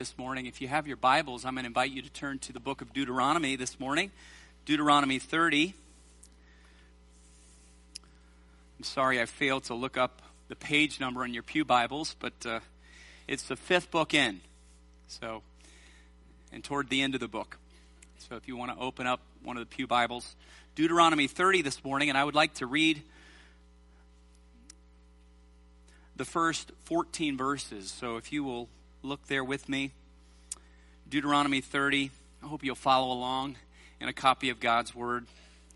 this morning. If you have your Bibles, I'm going to invite you to turn to the book of Deuteronomy this morning. Deuteronomy 30. I'm sorry I failed to look up the page number on your pew Bibles, but it's the fifth book in. And toward the end of the book. So if you want to open up one of the pew Bibles, Deuteronomy 30 this morning, and I would like to read the first 14 verses. So if you will look there with me, Deuteronomy 30. I hope you'll follow along in a copy of God's Word.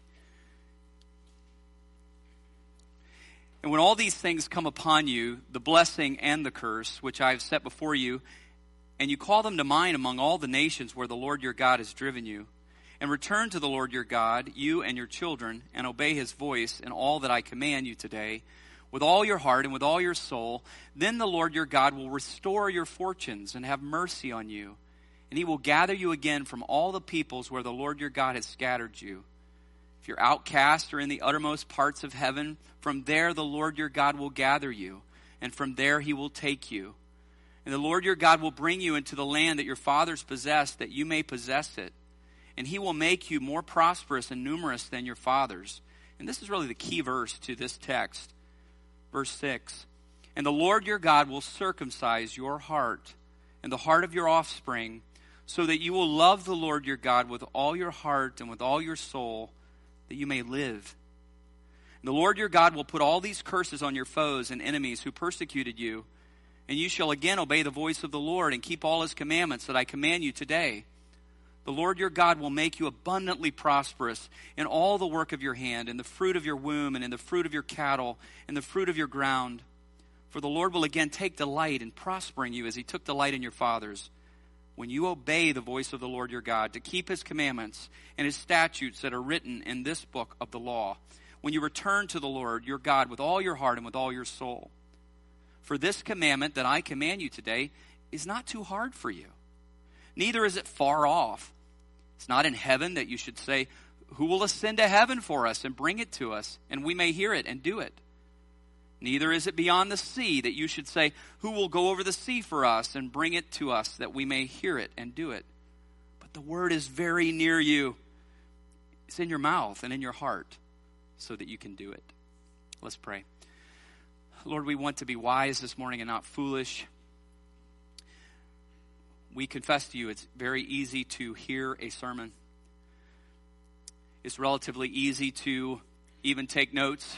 And when all these things come upon you, the blessing and the curse, which I have set before you, and you call them to mind among all the nations where the Lord your God has driven you, and return to the Lord your God, you and your children, and obey his voice in all that I command you today, with all your heart and with all your soul, then the Lord your God will restore your fortunes and have mercy on you. And he will gather you again from all the peoples where the Lord your God has scattered you. If you're outcast or in the uttermost parts of heaven, from there the Lord your God will gather you, and from there he will take you. And the Lord your God will bring you into the land that your fathers possessed, that you may possess it. And he will make you more prosperous and numerous than your fathers. And this is really the key verse to this text. Verse 6, and the Lord your God will circumcise your heart and the heart of your offspring, so that you will love the Lord your God with all your heart and with all your soul, that you may live. And the Lord your God will put all these curses on your foes and enemies who persecuted you, and you shall again obey the voice of the Lord and keep all his commandments that I command you today. The Lord your God will make you abundantly prosperous in all the work of your hand, in the fruit of your womb, and in the fruit of your cattle, and the fruit of your ground. For the Lord will again take delight in prospering you as he took delight in your fathers, when you obey the voice of the Lord your God, to keep his commandments and his statutes that are written in this book of the law, when you return to the Lord your God with all your heart and with all your soul. For this commandment that I command you today is not too hard for you. Neither is it far off. It's not in heaven that you should say, who will ascend to heaven for us and bring it to us, and we may hear it and do it? Neither is it beyond the sea that you should say, who will go over the sea for us and bring it to us, that we may hear it and do it? But the word is very near you. It's in your mouth and in your heart, so that you can do it. Let's pray. Lord, we want to be wise this morning and not foolish. We confess to you it's very easy to hear a sermon. It's relatively easy to even take notes.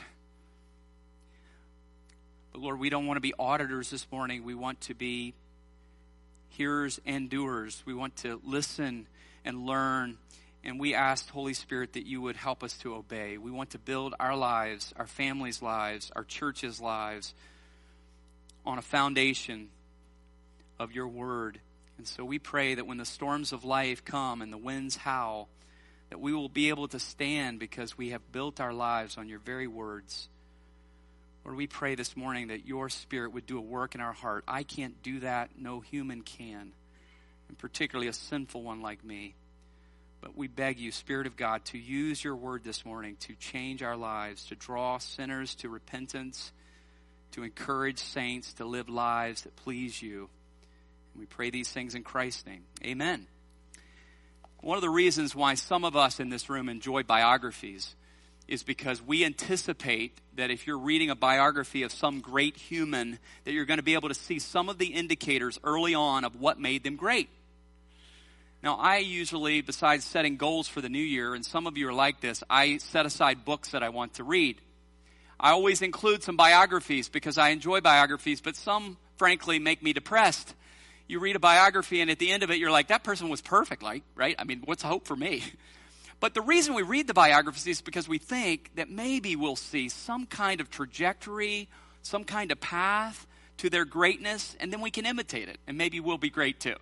But Lord, we don't want to be auditors this morning. We want to be hearers and doers. We want to listen and learn. And we ask, Holy Spirit, that you would help us to obey. We want to build our lives, our families' lives, our church's lives on a foundation of your word. And so we pray that when the storms of life come and the winds howl, that we will be able to stand because we have built our lives on your very words. Lord, we pray this morning that your Spirit would do a work in our heart. I can't do that. No human can, and particularly a sinful one like me. But we beg you, Spirit of God, to use your word this morning to change our lives, to draw sinners to repentance, to encourage saints to live lives that please you. And we pray these things in Christ's name. Amen. One of the reasons why some of us in this room enjoy biographies is because we anticipate that if you're reading a biography of some great human, that you're going to be able to see some of the indicators early on of what made them great. Now, I usually, besides setting goals for the new year, and some of you are like this, I set aside books that I want to read. I always include some biographies because I enjoy biographies, but some, frankly, make me depressed. You read a biography, and at the end of it, you're like, that person was perfect, like, right? I mean, what's the hope for me? But the reason we read the biographies is because we think that maybe we'll see some kind of trajectory, some kind of path to their greatness, and then we can imitate it, and maybe we'll be great too.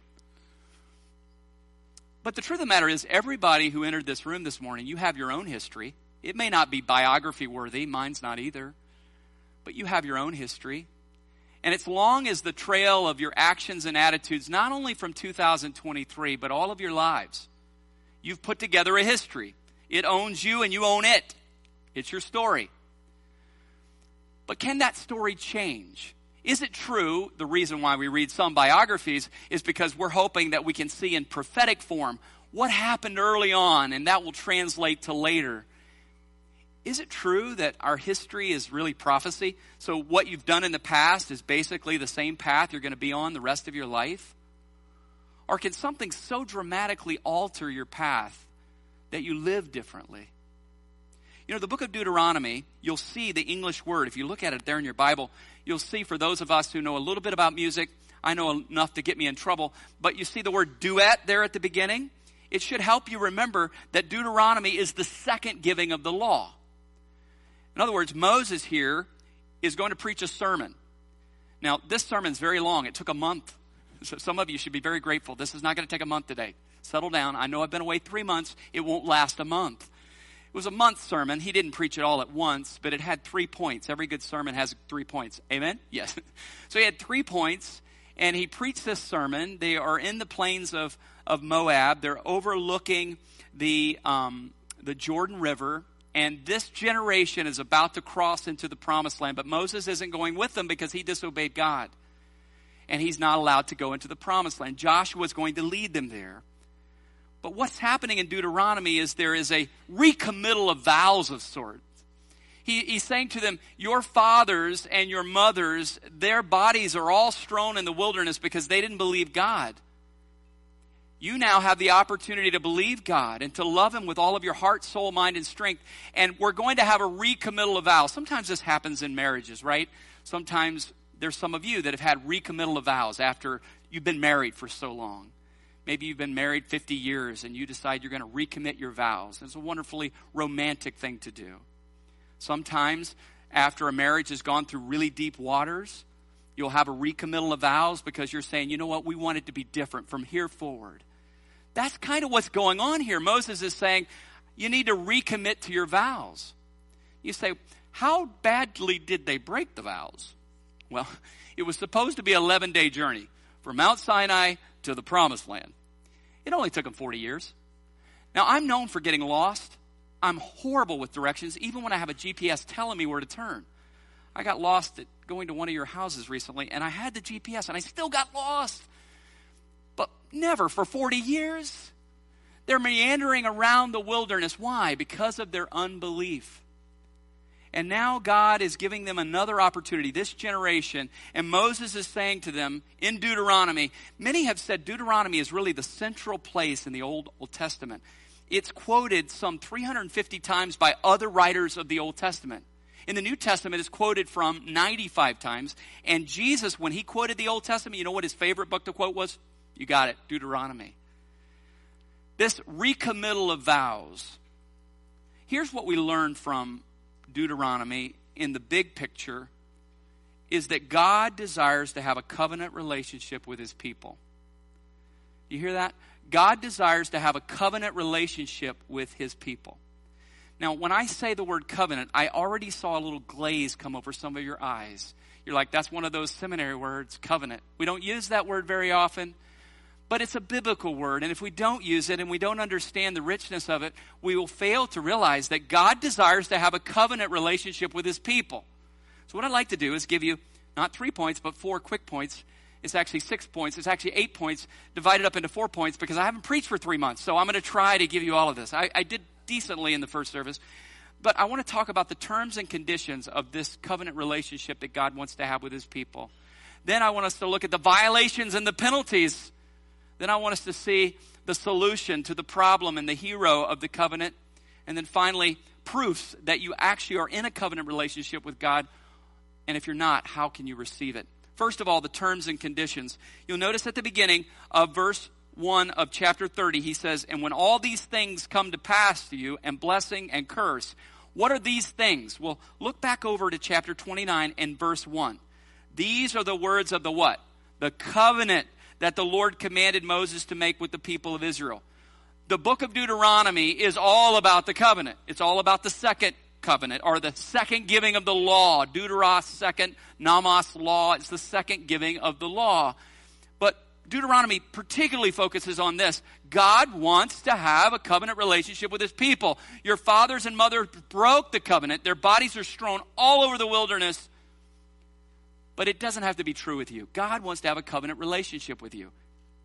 But the truth of the matter is, everybody who entered this room this morning, you have your own history. It may not be biography worthy, mine's not either, but you have your own history. And as long as the trail of your actions and attitudes, not only from 2023, but all of your lives, you've put together a history. It owns you and you own it. It's your story. But can that story change? Is it true, the reason why we read some biographies is because we're hoping that we can see in prophetic form what happened early on, and that will translate to later. Is it true that our history is really prophecy? So what you've done in the past is basically the same path you're going to be on the rest of your life? Or can something so dramatically alter your path that you live differently? You know, the book of Deuteronomy, you'll see the English word. If you look at it there in your Bible, you'll see, for those of us who know a little bit about music, I know enough to get me in trouble, but you see the word duet there at the beginning. It should help you remember that Deuteronomy is the second giving of the law. In other words, Moses here is going to preach a sermon. Now, this sermon's very long. It took a month. So some of you should be very grateful. This is not going to take a month today. Settle down. I know I've been away 3 months. It won't last a month. It was a month sermon. He didn't preach it all at once, but it had 3 points. Every good sermon has 3 points. Amen? Yes. So he had 3 points, and he preached this sermon. They are in the plains of Moab. They're overlooking the Jordan River, and this generation is about to cross into the promised land, but Moses isn't going with them because he disobeyed God, and he's not allowed to go into the promised land. Joshua is going to lead them there. But what's happening in Deuteronomy is there is a recommittal of vows of sorts. He's saying to them, your fathers and your mothers, their bodies are all strewn in the wilderness because they didn't believe God. You now have the opportunity to believe God and to love Him with all of your heart, soul, mind, and strength. And we're going to have a recommittal of vows. Sometimes this happens in marriages, right? Sometimes there's some of you that have had recommittal of vows after you've been married for so long. Maybe you've been married 50 years and you decide you're going to recommit your vows. It's a wonderfully romantic thing to do. Sometimes after a marriage has gone through really deep waters, you'll have a recommittal of vows because you're saying, you know what, we want it to be different from here forward. That's kind of what's going on here. Moses is saying, you need to recommit to your vows. You say, how badly did they break the vows? Well, it was supposed to be an 11-day journey from Mount Sinai to the promised land. It only took them 40 years. Now, I'm known for getting lost. I'm horrible with directions, even when I have a GPS telling me where to turn. I got lost at going to one of your houses recently, and I had the GPS, and I still got lost. But never for 40 years. They're meandering around the wilderness. Why? Because of their unbelief. And now God is giving them another opportunity, this generation. And Moses is saying to them in Deuteronomy, many have said Deuteronomy is really the central place in the Old Testament. It's quoted some 350 times by other writers of the Old Testament. In the New Testament, it's quoted from 95 times. And Jesus, when he quoted the Old Testament, you know what his favorite book to quote was? You got it, Deuteronomy. This recommittal of vows. Here's what we learn from Deuteronomy in the big picture is that God desires to have a covenant relationship with His people. You hear that? God desires to have a covenant relationship with His people. Now, when I say the word covenant, I already saw a little glaze come over some of your eyes. You're like, that's one of those seminary words, covenant. We don't use that word very often, but it's a biblical word. And if we don't use it and we don't understand the richness of it, we will fail to realize that God desires to have a covenant relationship with His people. So what I'd like to do is give you not 3 points, but 4 quick points. It's actually 6 points. It's actually 8 points divided up into 4 points because I haven't preached for 3 months. So I'm going to try to give you all of this. I did decently in the first service, but I want to talk about the terms and conditions of this covenant relationship that God wants to have with His people. Then I want us to look at the violations and the penalties. Then I want us to see the solution to the problem and the hero of the covenant. And then finally, proofs that you actually are in a covenant relationship with God. And if you're not, how can you receive it? First of all, the terms and conditions. You'll notice at the beginning of verse 1 of chapter 30, he says, and when all these things come to pass to you, and blessing and curse, what are these things? Well, look back over to chapter 29 and verse 1. These are the words of the what? The covenant that the Lord commanded Moses to make with the people of Israel. The book of Deuteronomy is all about the covenant. It's all about the second covenant, or the second giving of the law. Deuteros, second, Nomos, law. It's the second giving of the law. But Deuteronomy particularly focuses on this. God wants to have a covenant relationship with His people. Your fathers and mothers broke the covenant. Their bodies are strewn all over the wilderness. but it doesn't have to be true with you. God wants to have a covenant relationship with you.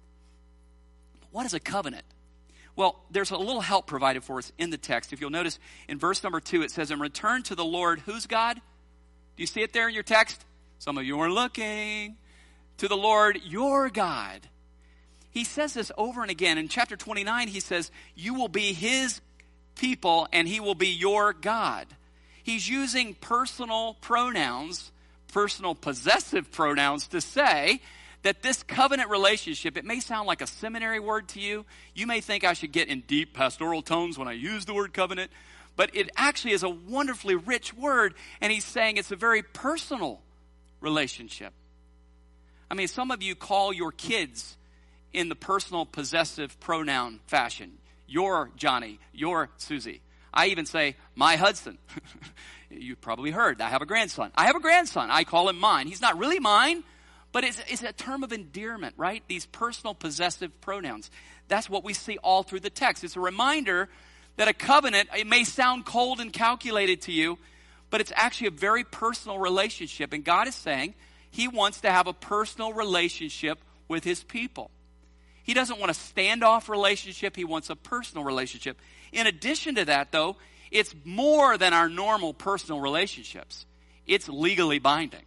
What is a covenant? Well, there's a little help provided for us in the text. If you'll notice in verse number 2, it says, and return to the Lord, who's God? Do you see it there in your text? Some of you are looking. To the Lord, your God. He says this over and again. In chapter 29, he says, you will be his people and he will be your God. He's using personal pronouns, personal possessive pronouns to say that this covenant relationship, it may sound like a seminary word to you. You may think I should get in deep pastoral tones when I use the word covenant, but it actually is a wonderfully rich word, and he's saying it's a very personal relationship. I mean, some of you call your kids in the personal possessive pronoun fashion. Your Johnny, your Susie. I even say, my Hudson. You probably heard, I have a grandson. I have a grandson. I call him mine. He's not really mine, but it's a term of endearment, right? These personal possessive pronouns. That's what we see all through the text. It's a reminder that a covenant, it may sound cold and calculated to you, but it's actually a very personal relationship. And God is saying he wants to have a personal relationship with his people. He doesn't want a standoff relationship. He wants a personal relationship. In addition to that, though, it's more than our normal personal relationships. It's legally binding.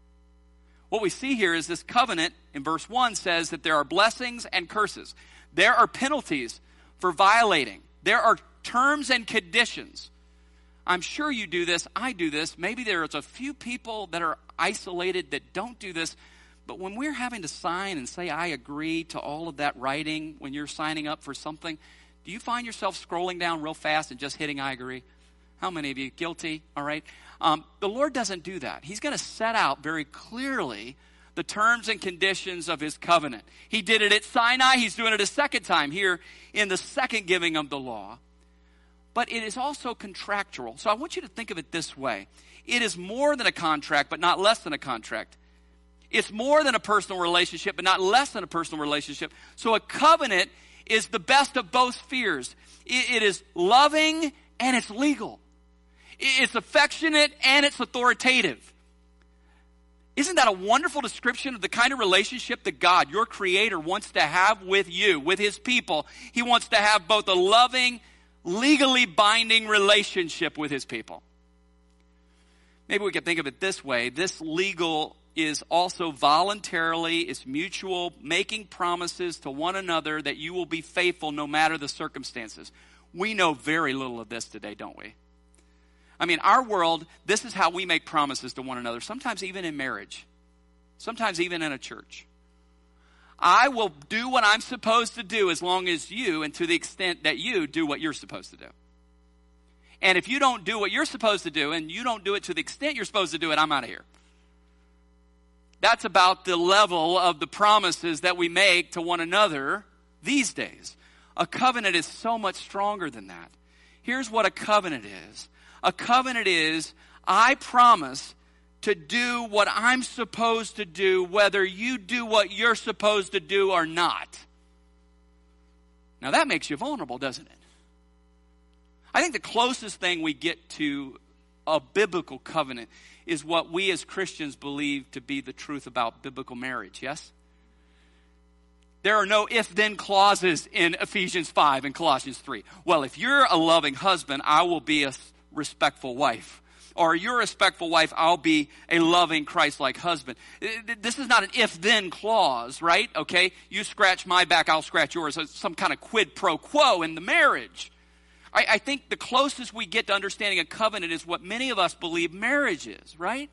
What we see here is this covenant in verse 1 says that there are blessings and curses. There are penalties for violating. There are terms and conditions. I'm sure you do this. I do this. Maybe there's a few people that are isolated that don't do this. But when we're having to sign and say, I agree to all of that writing when you're signing up for something, do you find yourself scrolling down real fast and just hitting I agree? How many of you guilty? All right. The Lord doesn't do that. He's going to set out very clearly the terms and conditions of his covenant. He did it at Sinai. He's doing it a second time here in the second giving of the law. But it is also contractual. So I want you to think of it this way. It is more than a contract, but not less than a contract. It's more than a personal relationship, but not less than a personal relationship. So a covenant is the best of both spheres. It is loving and it's legal. It's affectionate and it's authoritative. Isn't that a wonderful description of the kind of relationship that God, your Creator, wants to have with you, with his people? He wants to have both a loving, legally binding relationship with his people. Maybe we could think of it this way. This legal is also voluntarily, it's mutual, making promises to one another that you will be faithful no matter the circumstances. We know very little of this today, don't we? I mean, our world, this is how we make promises to one another, sometimes even in marriage, sometimes even in a church. I will do what I'm supposed to do as long as you, and to the extent that you do what you're supposed to do. And if you don't do what you're supposed to do, and you don't do it to the extent you're supposed to do it, I'm out of here. That's about the level of the promises that we make to one another these days. A covenant is so much stronger than that. Here's what a covenant is. A covenant is, I promise to do what I'm supposed to do, whether you do what you're supposed to do or not. Now that makes you vulnerable, doesn't it? I think the closest thing we get to a biblical covenant is what we as Christians believe to be the truth about biblical marriage, yes? There are no if-then clauses in Ephesians 5 and Colossians 3. Well, if you're a loving husband, I will be a respectful wife. Or you're a respectful wife, I'll be a loving Christ-like husband. This is not an if-then clause, right? Okay, you scratch my back, I'll scratch yours. It's some kind of quid pro quo in the marriage. I think the closest we get to understanding a covenant is what many of us believe marriage is, right?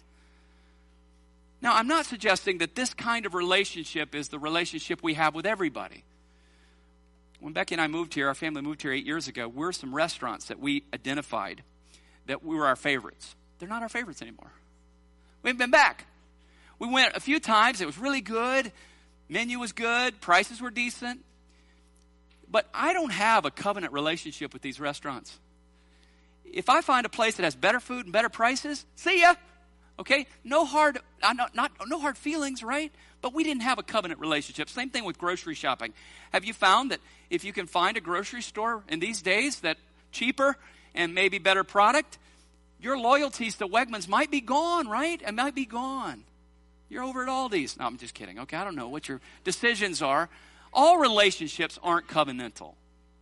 Now, I'm not suggesting that this kind of relationship is the relationship we have with everybody. When Becky and I moved here, our family moved here 8 years ago, there were some restaurants that we identified that we were our favorites. They're not our favorites anymore. We haven't been back. We went a few times. It was really good. Menu was good. Prices were decent. But I don't have a covenant relationship with these restaurants. If I find a place that has better food and better prices, see ya. Okay? No hard feelings, right? But we didn't have a covenant relationship. Same thing with grocery shopping. Have you found that if you can find a grocery store in these days that cheaper and maybe better product, your loyalties to Wegmans might be gone, right? It might be gone. You're over at Aldi's. No, I'm just kidding. Okay, I don't know what your decisions are. All relationships aren't covenantal.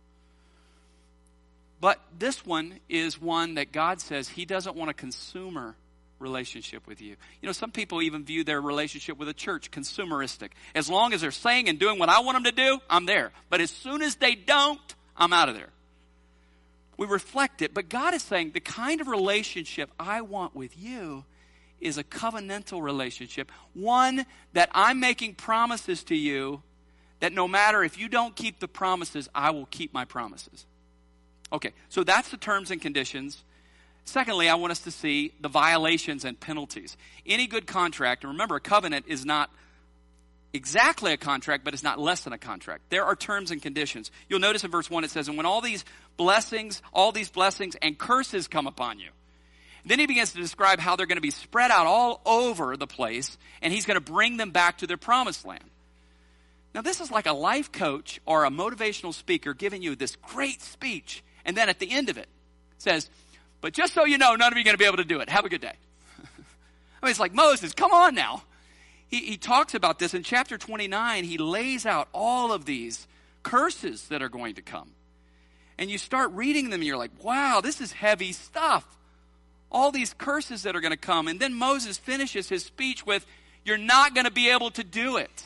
But this one is one that God says he doesn't want a consumer relationship with you. You know, some people even view their relationship with a church consumeristic. As long as they're saying and doing what I want them to do, I'm there. But as soon as they don't, I'm out of there. We reflect it, but God is saying the kind of relationship I want with you is a covenantal relationship. One that I'm making promises to you that no matter if you don't keep the promises, I will keep my promises. Okay, so that's the terms and conditions. Secondly, I want us to see the violations and penalties. Any good contract, and remember, a covenant is not exactly a contract, but it's not less than a contract. There are terms and conditions. You'll notice in verse 1 it says, and when all these blessings and curses come upon you. Then he begins to describe how they're going to be spread out all over the place, and he's going to bring them back to their promised land. Now, this is like a life coach or a motivational speaker giving you this great speech, and then at the end of it says, but just so you know, none of you are going to be able to do it. Have a good day. I mean, it's like, Moses, come on now. He talks about this in chapter 29. He lays out all of these curses that are going to come. And you start reading them and you're like, wow, this is heavy stuff. All these curses that are going to come. And then Moses finishes his speech with, you're not going to be able to do it.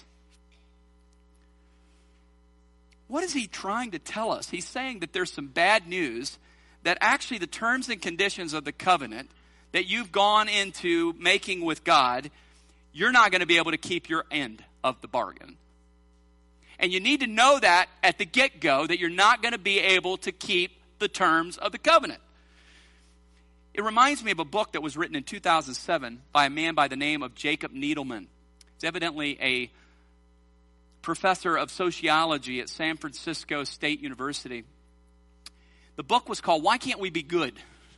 What is he trying to tell us? He's saying that there's some bad news, that actually the terms and conditions of the covenant that you've gone into making with God, you're not going to be able to keep your end of the bargain. And you need to know that at the get-go, that you're not going to be able to keep the terms of the covenant. It reminds me of a book that was written in 2007 by a man by the name of Jacob Needleman. He's evidently a professor of sociology at San Francisco State University. The book was called, Why Can't We Be Good?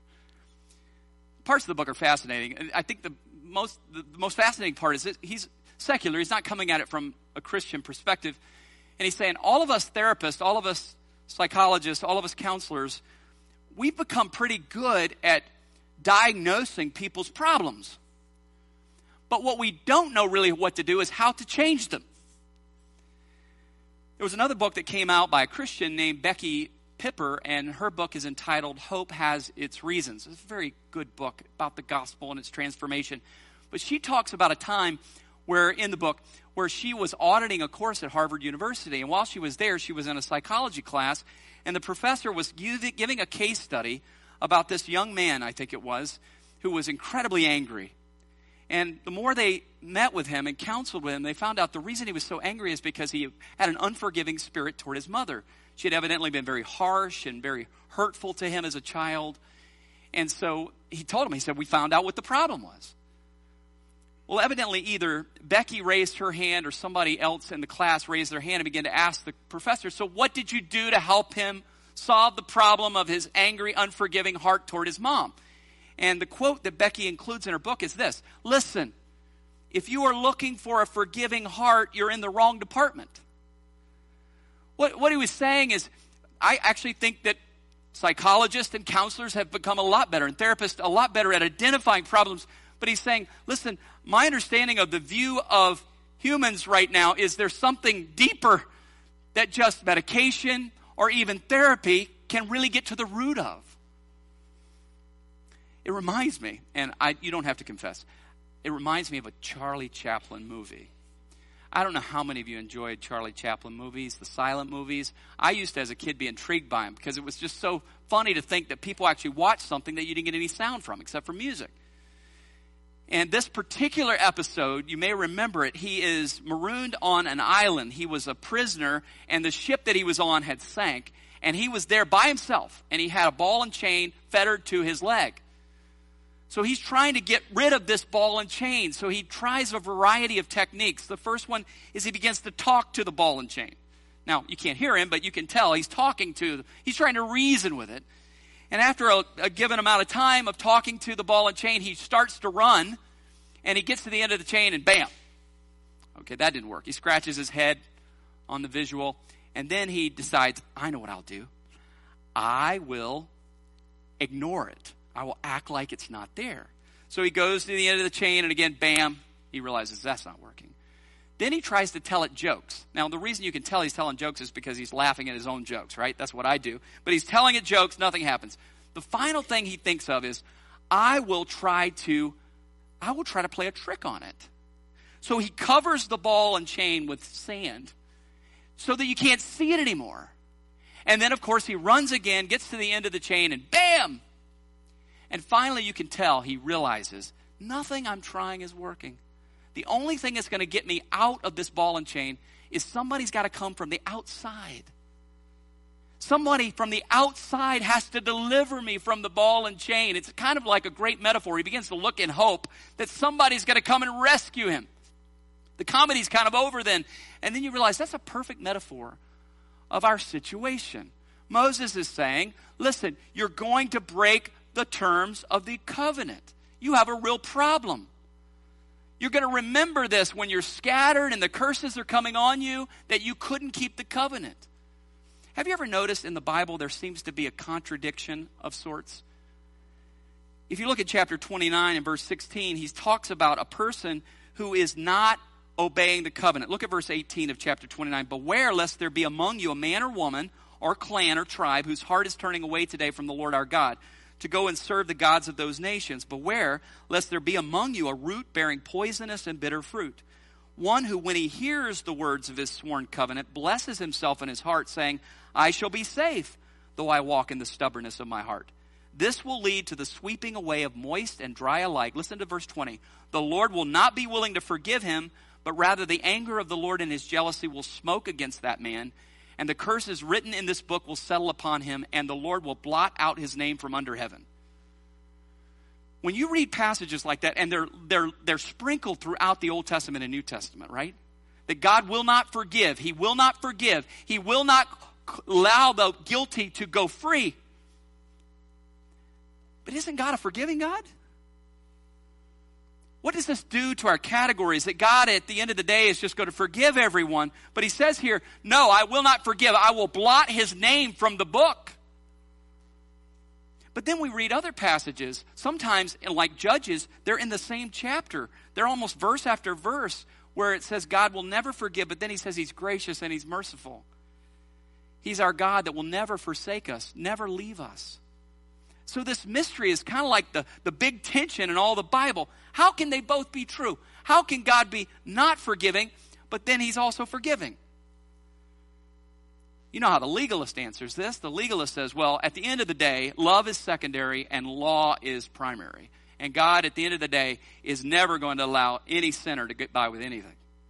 Parts of the book are fascinating. I think the most fascinating part is that he's secular. He's not coming at it from a Christian perspective. And he's saying all of us therapists, all of us psychologists, all of us counselors, we've become pretty good at diagnosing people's problems. But what we don't know really what to do is how to change them. There was another book that came out by a Christian named Becky Piper, and her book is entitled Hope Has Its Reasons. It's a very good book about the gospel and its transformation. But she talks about a time where, in the book, where she was auditing a course at Harvard University. And while she was there, she was in a psychology class, and the professor was giving a case study about this young man, I think it was, who was incredibly angry. And the more they met with him and counseled with him, they found out the reason he was so angry is because he had an unforgiving spirit toward his mother. She had evidently been very harsh and very hurtful to him as a child. And so he told him, he said, we found out what the problem was. Well, evidently either Becky raised her hand or somebody else in the class raised their hand and began to ask the professor, so what did you do to help him solve the problem of his angry, unforgiving heart toward his mom? And the quote that Becky includes in her book is this: listen, if you are looking for a forgiving heart, you're in the wrong department. What he was saying is, I actually think that psychologists and counselors have become a lot better, and therapists a lot better at identifying problems. But he's saying, listen, my understanding of the view of humans right now is there's something deeper that just medication or even therapy can really get to the root of. It reminds me, and you don't have to confess, it reminds me of a Charlie Chaplin movie. I don't know how many of you enjoyed Charlie Chaplin movies, the silent movies. I used to, as a kid, be intrigued by them because it was just so funny to think that people actually watched something that you didn't get any sound from except for music. And this particular episode, you may remember it, he is marooned on an island. He was a prisoner, and the ship that he was on had sank, and he was there by himself, and he had a ball and chain fettered to his leg. So he's trying to get rid of this ball and chain. So he tries a variety of techniques. The first one is he begins to talk to the ball and chain. Now, you can't hear him, but you can tell he's he's trying to reason with it. And after a given amount of time of talking to the ball and chain, he starts to run, and he gets to the end of the chain, and bam. Okay, that didn't work. He scratches his head on the visual, and then he decides, I know what I'll do. I will ignore it. I will act like it's not there. So he goes to the end of the chain, and again, bam, He realizes that's not working. Then he tries to tell it jokes. Now, the reason you can tell he's telling jokes is because he's laughing at his own jokes, right? That's what I do. But he's telling it jokes, nothing happens. The final thing he thinks of is, I will try to play a trick on it. So he covers the ball and chain with sand so that you can't see it anymore. And then, of course, he runs again, gets to the end of the chain, and bam! And finally, you can tell he realizes, nothing I'm trying is working. The only thing that's going to get me out of this ball and chain is somebody's got to come from the outside. Somebody from the outside has to deliver me from the ball and chain. It's kind of like a great metaphor. He begins to look in hope that somebody's going to come and rescue him. The comedy's kind of over then. And then you realize that's a perfect metaphor of our situation. Moses is saying, listen, you're going to break the terms of the covenant. You have a real problem. You're going to remember this when you're scattered and the curses are coming on you, that you couldn't keep the covenant. Have you ever noticed in the Bible there seems to be a contradiction of sorts? If you look at chapter 29 and verse 16, he talks about a person who is not obeying the covenant. Look at verse 18 of chapter 29. Beware lest there be among you a man or woman or clan or tribe whose heart is turning away today from the Lord our God, to go and serve the gods of those nations. Beware lest there be among you a root bearing poisonous and bitter fruit. One who, when he hears the words of his sworn covenant, blesses himself in his heart, saying, I shall be safe, though I walk in the stubbornness of my heart. This will lead to the sweeping away of moist and dry alike. Listen to verse 20. The Lord will not be willing to forgive him, but rather the anger of the Lord in his jealousy will smoke against that man, and the curses written in this book will settle upon him, and the Lord will blot out his name from under heaven. When you read passages like that, and they're sprinkled throughout the Old Testament and New Testament, right? That God will not forgive. He will not forgive. He will not allow the guilty to go free. But isn't God a forgiving God? What does this do to our categories? That God at the end of the day is just going to forgive everyone. But he says here, no, I will not forgive. I will blot his name from the book. But then we read other passages. Sometimes, like Judges, they're in the same chapter. They're almost verse after verse where it says God will never forgive. But then he says he's gracious and he's merciful. He's our God that will never forsake us, never leave us. So this mystery is kind of like the big tension in all the Bible. How can they both be true? How can God be not forgiving, but then he's also forgiving? You know how the legalist answers this. The legalist says, well, at the end of the day, love is secondary and law is primary. And God, at the end of the day, is never going to allow any sinner to get by with anything.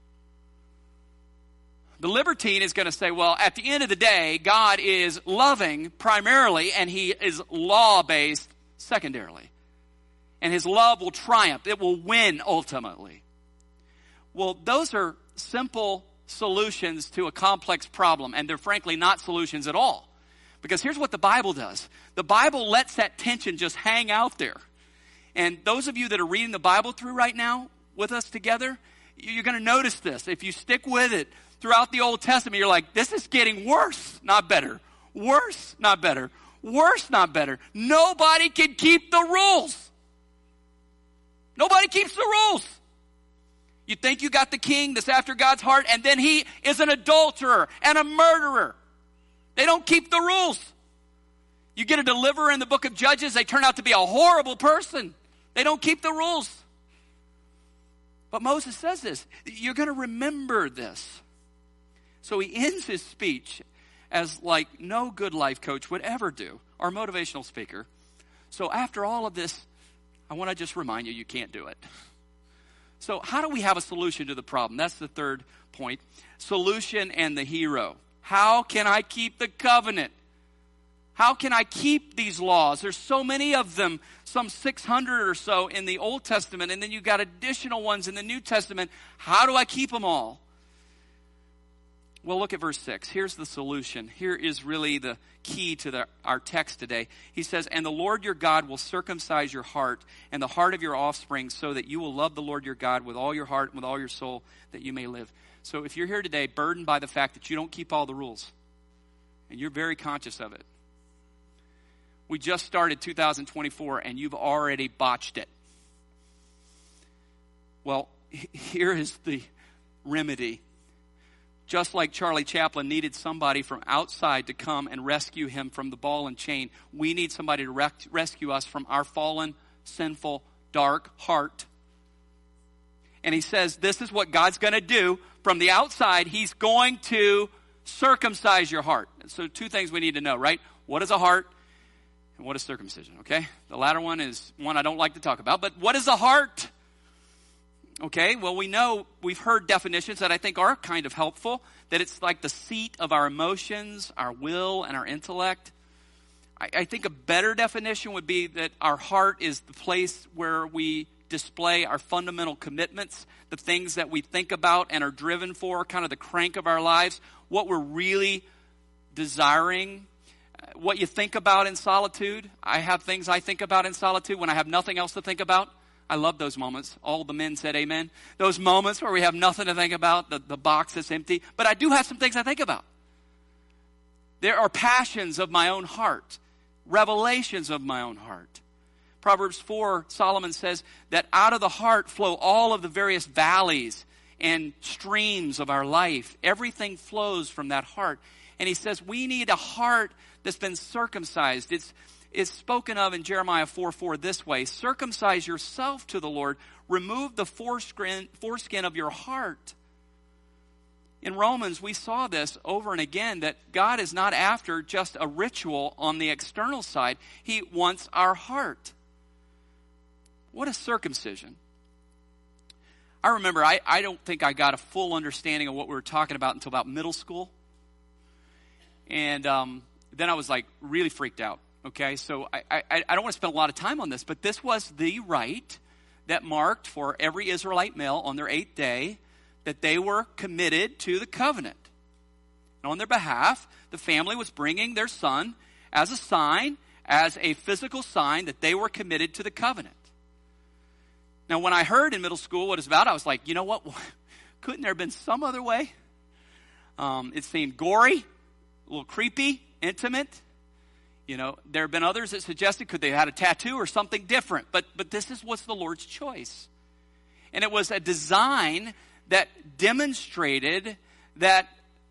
The libertine is going to say, well, at the end of the day, God is loving primarily, and he is law-based secondarily. And his love will triumph. It will win ultimately. Well, those are simple solutions to a complex problem, and they're frankly not solutions at all. Because here's what the Bible does. The Bible lets that tension just hang out there. And those of you that are reading the Bible through right now with us together, you're going to notice this. If you stick with it throughout the Old Testament, you're like, this is getting worse, not better. Worse, not better. Worse, not better. Nobody can keep the rules. Nobody keeps the rules. You think you got the king that's after God's heart, and then he is an adulterer and a murderer. They don't keep the rules. You get a deliverer in the book of Judges, they turn out to be a horrible person. They don't keep the rules. But Moses says this, you're going to remember this. So he ends his speech as like no good life coach would ever do, or motivational speaker. So after all of this, I want to just remind you, you can't do it. So how do we have a solution to the problem? That's the third point. Solution and the hero. How can I keep the covenant? How can I keep these laws? There's so many of them, some 600 or so in the Old Testament, and then you've got additional ones in the New Testament. How do I keep them all? Well, look at verse 6. Here's the solution. Here is really the key to our text today. He says, and the Lord your God will circumcise your heart and the heart of your offspring so that you will love the Lord your God with all your heart and with all your soul, that you may live. So if you're here today burdened by the fact that you don't keep all the rules, and you're very conscious of it, we just started 2024 and you've already botched it. Well, here is the remedy. Just like Charlie Chaplin needed somebody from outside to come and rescue him from the ball and chain, we need somebody to rescue us from our fallen, sinful, dark heart. And he says this is what God's going to do. From the outside, he's going to circumcise your heart. So two things we need to know, right? What is a heart and what is circumcision, okay? The latter one is one I don't like to talk about, but what is a heart? Okay, well, we've heard definitions that I think are kind of helpful, that it's like the seat of our emotions, our will, and our intellect. I think a better definition would be that our heart is the place where we display our fundamental commitments, the things that we think about and are driven for, kind of the crank of our lives, what we're really desiring, what you think about in solitude. I have things I think about in solitude when I have nothing else to think about. I love those moments. All the men said amen. Those moments where we have nothing to think about, the box is empty. But I do have some things I think about. There are passions of my own heart, revelations of my own heart. Proverbs 4, Solomon says that out of the heart flow all of the various valleys and streams of our life. Everything flows from that heart. And he says we need a heart that's been circumcised. It's spoken of in Jeremiah 4:4 this way: circumcise yourself to the Lord, remove the foreskin of your heart. In Romans, we saw this over and again, that God is not after just a ritual on the external side. He wants our heart. What is circumcision? I remember, I don't think I got a full understanding of what we were talking about until about middle school. And then I was like really freaked out. Okay, so I don't want to spend a lot of time on this, but this was the rite that marked for every Israelite male on their 8th day that they were committed to the covenant. And on their behalf, the family was bringing their son as a sign, as a physical sign that they were committed to the covenant. Now, when I heard in middle school what it's about, I was like, you know what? Couldn't there have been some other way? It seemed gory, a little creepy, intimate. You know, there have been others that suggested could they have had a tattoo or something different. But this was the Lord's choice. And it was a design that demonstrated that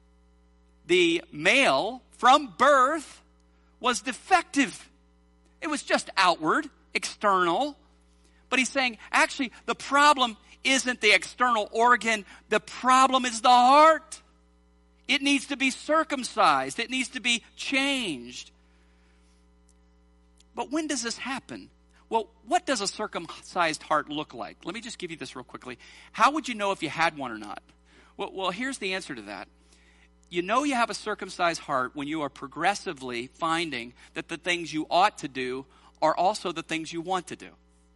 the male from birth was defective. It was just outward, external. But he's saying, actually, the problem isn't the external organ. The problem is the heart. It needs to be circumcised. It needs to be changed. But when does this happen? Well, what does a circumcised heart look like? Let me just give you this real quickly. How would you know if you had one or not? Well, here's the answer to that. You know you have a circumcised heart when you are progressively finding that the things you ought to do are also the things you want to do.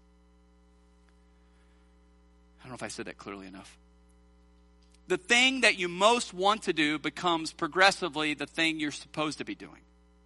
I don't know if I said that clearly enough. The thing that you most want to do becomes progressively the thing you're supposed to be doing.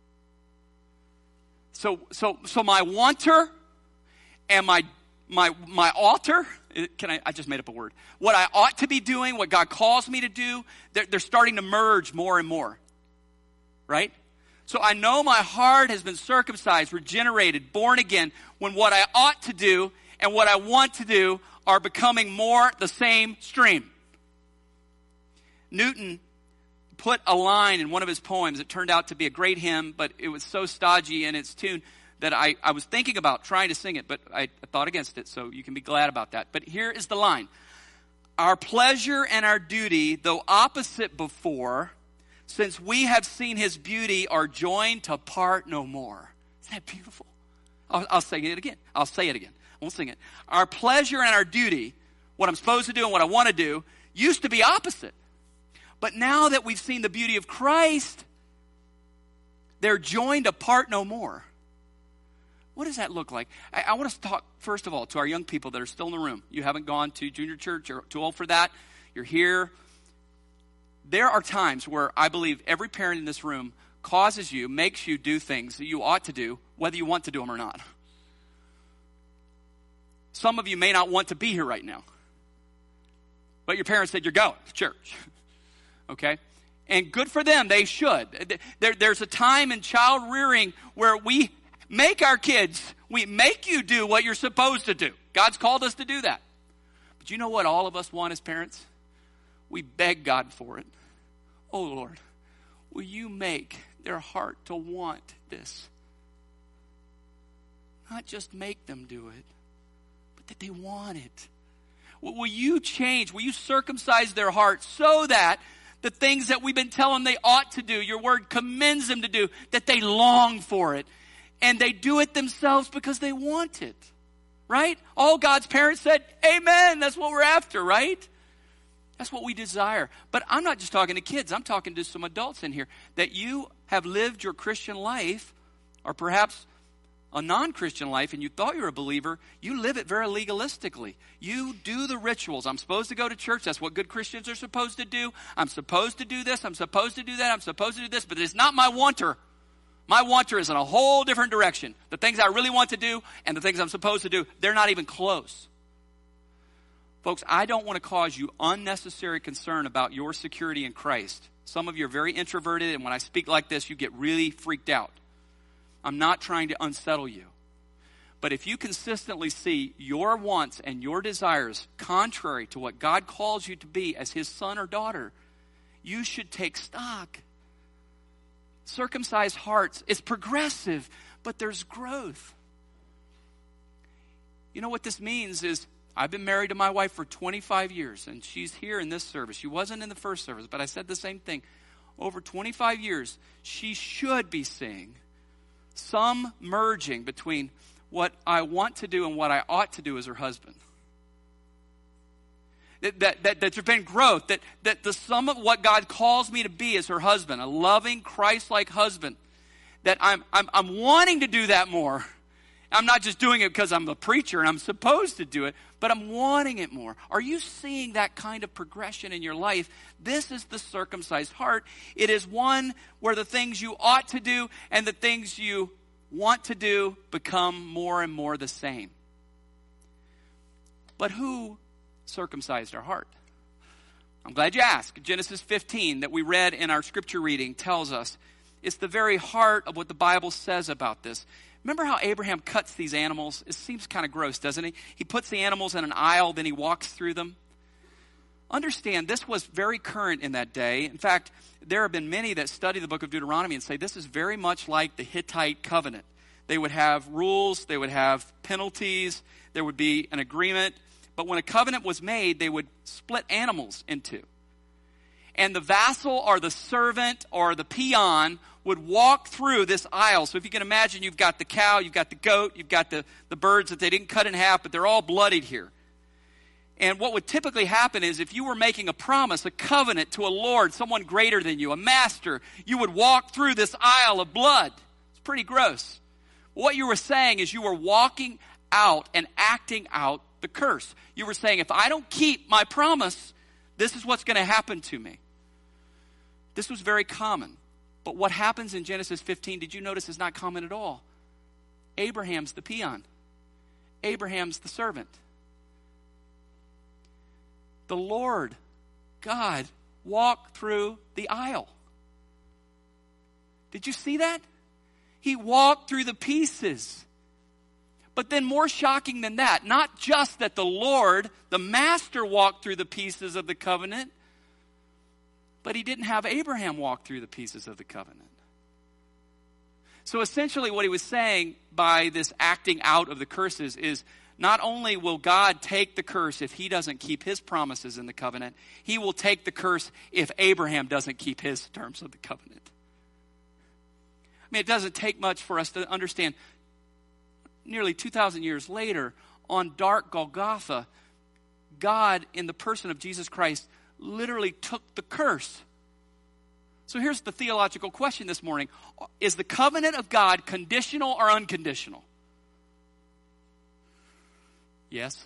So my wanter and my oughter, I just made up a word. What I ought to be doing, what God calls me to do, they're starting to merge more and more. Right? So I know my heart has been circumcised, regenerated, born again, when what I ought to do and what I want to do are becoming more the same stream. Newton put a line in one of his poems. It turned out to be a great hymn, but it was so stodgy in its tune that I was thinking about trying to sing it, but I thought against it, so you can be glad about that. But here is the line. Our pleasure and our duty, though opposite before, since we have seen his beauty, are joined to part no more. Isn't that beautiful? I'll say it again. I'll say it again. I won't sing it. Our pleasure and our duty, what I'm supposed to do and what I want to do, used to be opposite. But now that we've seen the beauty of Christ, they're joined apart no more. What does that look like? I want us to talk, first of all, to our young people that are still in the room. You haven't gone to junior church, you're too old for that. You're here. There are times where I believe every parent in this room makes you do things that you ought to do, whether you want to do them or not. Some of you may not want to be here right now, but your parents said you're going to church. Okay? And good for them, they should. There's a time in child rearing where we make our kids, we make you do what you're supposed to do. God's called us to do that. But you know what all of us want as parents? We beg God for it. Oh, Lord, will you make their heart to want this? Not just make them do it, but that they want it. Will you change? Will you circumcise their heart so that the things that we've been telling they ought to do, your word commends them to do, that they long for it. And they do it themselves because they want it. Right? All God's parents said, amen. That's what we're after, right? That's what we desire. But I'm not just talking to kids. I'm talking to some adults in here. That you have lived your Christian life, or perhaps a non-Christian life, and you thought you were a believer, you live it very legalistically. You do the rituals. I'm supposed to go to church. That's what good Christians are supposed to do. I'm supposed to do this. I'm supposed to do that. I'm supposed to do this. But it's not my wanter. My wanter is in a whole different direction. The things I really want to do and the things I'm supposed to do, they're not even close. Folks, I don't want to cause you unnecessary concern about your security in Christ. Some of you are very introverted, and when I speak like this, you get really freaked out. I'm not trying to unsettle you. But if you consistently see your wants and your desires contrary to what God calls you to be as his son or daughter, you should take stock. Circumcised hearts, it's progressive, but there's growth. You know what this means is, I've been married to my wife for 25 years, and she's here in this service. She wasn't in the first service, but I said the same thing. Over 25 years, she should be seeing some merging between what I want to do and what I ought to do as her husband. That there's been growth, that the sum of what God calls me to be as her husband, a loving, Christ-like husband, that I'm wanting to do that more. I'm not just doing it because I'm a preacher and I'm supposed to do it, but I'm wanting it more. Are you seeing that kind of progression in your life? This is the circumcised heart. It is one where the things you ought to do and the things you want to do become more and more the same. But who circumcised our heart? I'm glad you asked. Genesis 15 that we read in our scripture reading tells us it's the very heart of what the Bible says about this. Remember how Abraham cuts these animals? It seems kind of gross, doesn't he? He puts the animals in an aisle, then he walks through them. Understand, this was very current in that day. In fact, there have been many that study the book of Deuteronomy and say this is very much like the Hittite covenant. They would have rules, they would have penalties, there would be an agreement. But when a covenant was made, they would split animals in two. And the vassal or the servant or the peon would walk through this aisle. So if you can imagine, you've got the cow, you've got the goat, you've got the birds that they didn't cut in half, but they're all bloodied here. And what would typically happen is if you were making a promise, a covenant to a Lord, someone greater than you, a master, you would walk through this aisle of blood. It's pretty gross. What you were saying is you were walking out and acting out the curse. You were saying, if I don't keep my promise, this is what's going to happen to me. This was very common. But what happens in Genesis 15, did you notice, is not common at all? Abraham's the peon. Abraham's the servant. The Lord, God, walked through the aisle. Did you see that? He walked through the pieces. But then more shocking than that, not just that the Lord, the master, walked through the pieces of the covenant, but he didn't have Abraham walk through the pieces of the covenant. So essentially what he was saying by this acting out of the curses is not only will God take the curse if he doesn't keep his promises in the covenant, he will take the curse if Abraham doesn't keep his terms of the covenant. I mean, it doesn't take much for us to understand. Nearly 2,000 years later, on dark Golgotha, God, in the person of Jesus Christ, literally took the curse. So here's the theological question this morning. Is the covenant of God conditional or unconditional? Yes.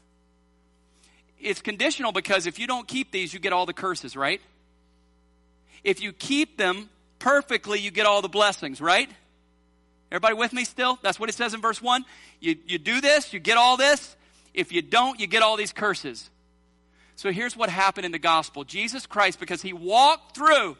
It's conditional because if you don't keep these, you get all the curses, right? If you keep them perfectly, you get all the blessings, right? Everybody with me still? That's what it says in verse 1. You do this, you get all this. If you don't, you get all these curses. So here's what happened in the gospel. Jesus Christ, because he walked through,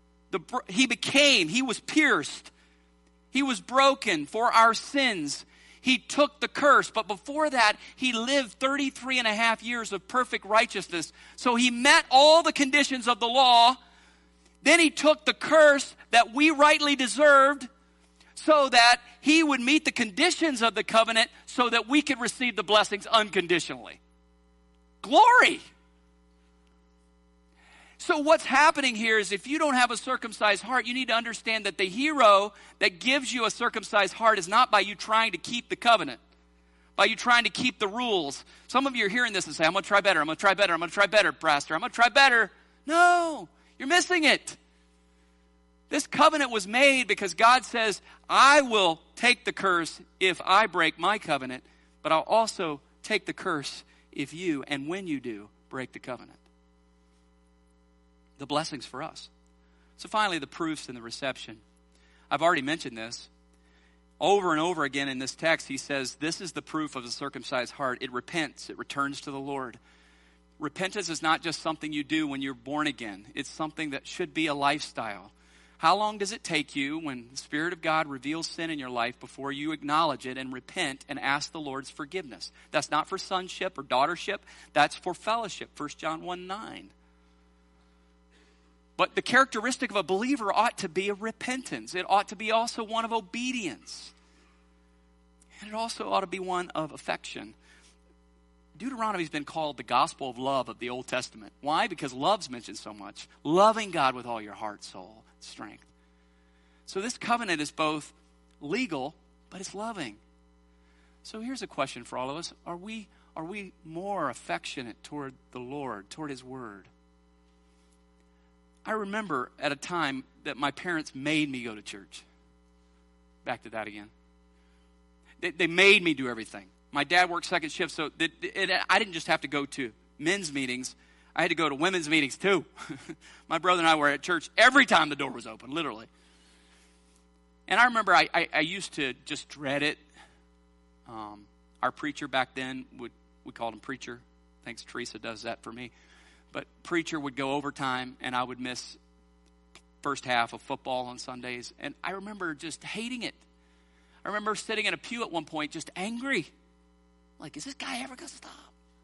he was pierced. He was broken for our sins. he took the curse. But before that, he lived 33 and a half years of perfect righteousness. So he met all the conditions of the law. Then he took the curse that we rightly deserved so that he would meet the conditions of the covenant so that we could receive the blessings unconditionally. Glory! So what's happening here is if you don't have a circumcised heart, you need to understand that the hero that gives you a circumcised heart is not by you trying to keep the covenant, by you trying to keep the rules. Some of you are hearing this and say, I'm going to try better, I'm going to try better, I'm going to try better, Pastor, I'm going to try better. No, you're missing it. This covenant was made because God says, I will take the curse if I break my covenant, but I'll also take the curse if you, and when you do, break the covenant. The blessings for us. So finally, the proofs and the reception. I've already mentioned this. Over and over again in this text, he says, this is the proof of a circumcised heart. It repents. It returns to the Lord. Repentance is not just something you do when you're born again. It's something that should be a lifestyle. How long does it take you when the Spirit of God reveals sin in your life before you acknowledge it and repent and ask the Lord's forgiveness? That's not for sonship or daughtership. That's for fellowship. 1 John 1:9. But the characteristic of a believer ought to be a repentance. It ought to be also one of obedience. And it also ought to be one of affection. Deuteronomy has been called the gospel of love of the Old Testament. Why? Because love's mentioned so much. Loving God with all your heart, soul, strength. So this covenant is both legal, but it's loving. So here's a question for all of us. Are we more affectionate toward the Lord, toward His Word? I remember at a time that my parents made me go to church. Back to that again. They made me do everything. My dad worked second shift, so I didn't just have to go to men's meetings. I had to go to women's meetings too. My brother and I were at church every time the door was open, literally. And I remember I used to just dread it. Our preacher back then, we called him preacher. Thanks, Teresa does that for me. But preacher would go overtime, and I would miss first half of football on Sundays. And I remember just hating it. I remember sitting in a pew at one point just angry. Like, is this guy ever going to stop?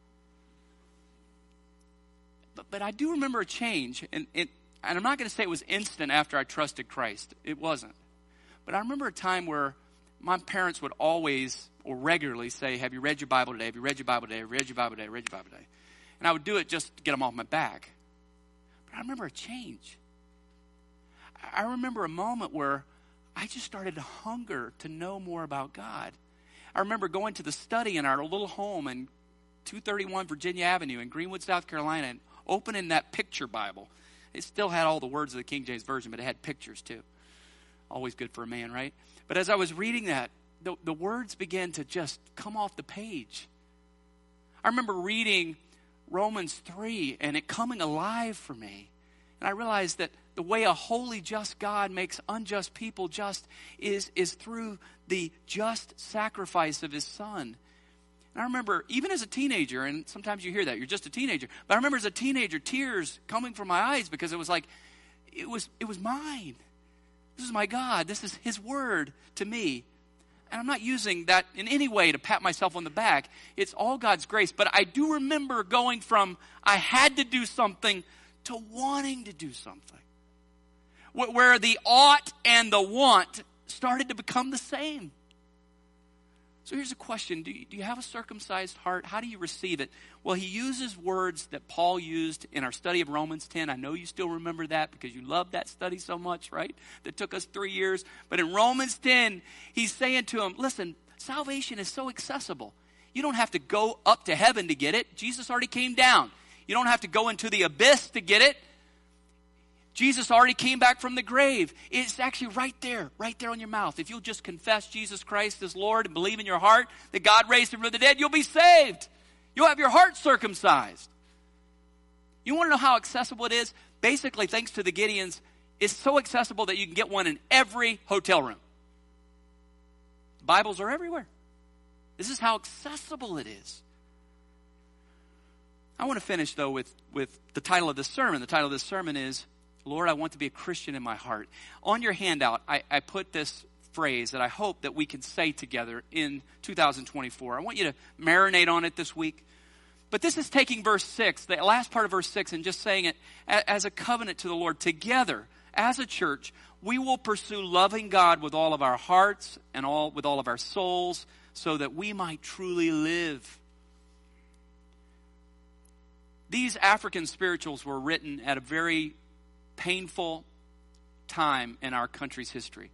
But I do remember a change. And I'm not going to say it was instant after I trusted Christ. It wasn't. But I remember a time where my parents would always or regularly say, have you read your Bible today? Have you read your Bible today? Have you read your Bible today? Have you read your Bible today? And I would do it just to get them off my back. But I remember a change. I remember a moment where I just started to hunger to know more about God. I remember going to the study in our little home in 231 Virginia Avenue in Greenwood, South Carolina, and opening that picture Bible. It still had all the words of the King James Version, but it had pictures too. Always good for a man, right? But as I was reading that, the words began to just come off the page. I remember reading Romans 3 and it coming alive for me. And I realized that the way a holy, just God makes unjust people just is through the just sacrifice of His Son. And I remember, even as a teenager, and sometimes you hear that, you're just a teenager, but I remember as a teenager, tears coming from my eyes because it was like, it was mine. This is my God. This is His Word to me. And I'm not using that in any way to pat myself on the back. It's all God's grace. But I do remember going from I had to do something to wanting to do something. Where the ought and the want started to become the same. So here's a question. Do you have a circumcised heart? How do you receive it? Well, he uses words that Paul used in our study of Romans 10. I know you still remember that because you love that study so much, right? That took us 3 years. But in Romans 10, he's saying to him, listen, salvation is so accessible. You don't have to go up to heaven to get it. Jesus already came down. You don't have to go into the abyss to get it. Jesus already came back from the grave. It's actually right there on your mouth. If you'll just confess Jesus Christ as Lord and believe in your heart that God raised Him from the dead, you'll be saved. You'll have your heart circumcised. You want to know how accessible it is? Basically, thanks to the Gideons, it's so accessible that you can get one in every hotel room. Bibles are everywhere. This is how accessible it is. I want to finish, though, with the title of this sermon. The title of this sermon is, Lord, I want to be a Christian in my heart. On your handout, I put this phrase that I hope that we can say together in 2024. I want you to marinate on it this week. But this is taking verse 6, the last part of verse 6, and just saying it as a covenant to the Lord. Together, as a church, we will pursue loving God with all of our hearts and with all of our souls so that we might truly live. These African spirituals were written at a very painful time in our country's history.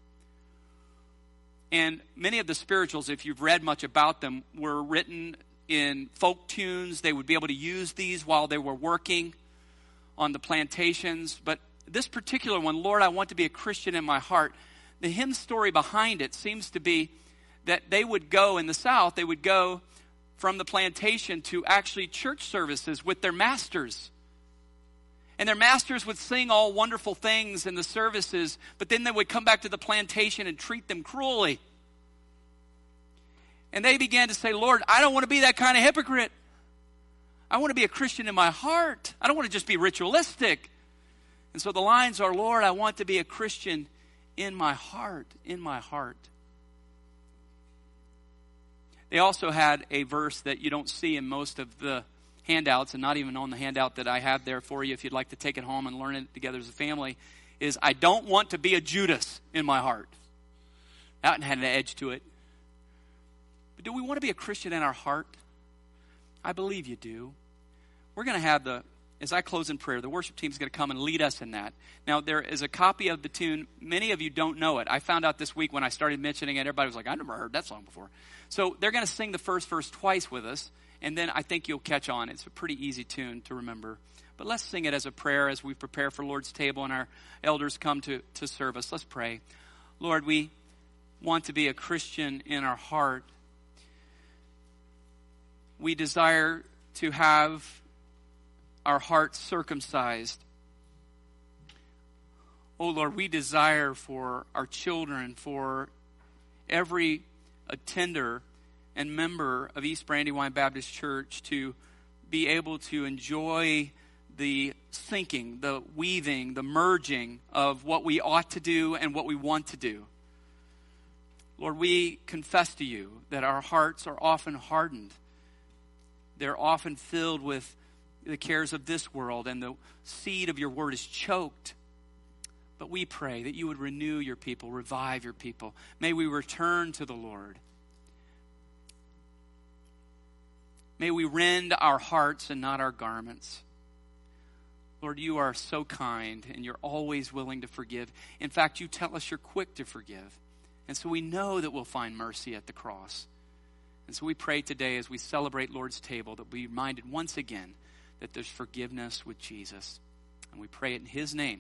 And many of the spirituals, if you've read much about them, were written in folk tunes. They would be able to use these while they were working on the plantations. But this particular one, Lord, I want to be a Christian in my heart, the hymn story behind it seems to be that they would go in the South, they would go from the plantation to actually church services with their masters. And their masters would sing all wonderful things in the services, but then they would come back to the plantation and treat them cruelly. And they began to say, Lord, I don't want to be that kind of hypocrite. I want to be a Christian in my heart. I don't want to just be ritualistic. And so the lines are, Lord, I want to be a Christian in my heart, in my heart. They also had a verse that you don't see in most of the handouts, and not even on the handout that I have there for you if you'd like to take it home and learn it together as a family, is I don't want to be a Judas in my heart. That had an edge to it. But do we want to be a Christian in our heart? I believe you do. We're going to have as I close in prayer, the worship team is going to come and lead us in that. Now, there is a copy of the tune. Many of you don't know it. I found out this week when I started mentioning it, everybody was like, I never heard that song before. So they're going to sing the first verse twice with us, and then I think you'll catch on. It's a pretty easy tune to remember. But let's sing it as a prayer as we prepare for Lord's table and our elders come to serve us. Let's pray. Lord, we want to be a Christian in our heart. We desire to have our hearts circumcised. Oh Lord, we desire for our children, for every attender and member of East Brandywine Baptist Church to be able to enjoy the syncing, the weaving, the merging of what we ought to do and what we want to do. Lord, we confess to you that our hearts are often hardened. They're often filled with the cares of this world, and the seed of your word is choked. But we pray that you would renew your people, revive your people. May we return to the Lord. May we rend our hearts and not our garments. Lord, you are so kind, and you're always willing to forgive. In fact, you tell us you're quick to forgive. And so we know that we'll find mercy at the cross. And so we pray today as we celebrate Lord's table that we be reminded once again that there's forgiveness with Jesus. And we pray it in his name.